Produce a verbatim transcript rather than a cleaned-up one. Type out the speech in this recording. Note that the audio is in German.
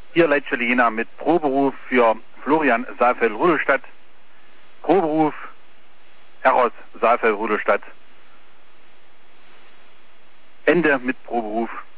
Hier Leitschelina mit Proberuf für Florian Saalfeld-Rudolstadt. Proberuf Eros Saalfeld-Rudolstadt. Ende mit Proberuf.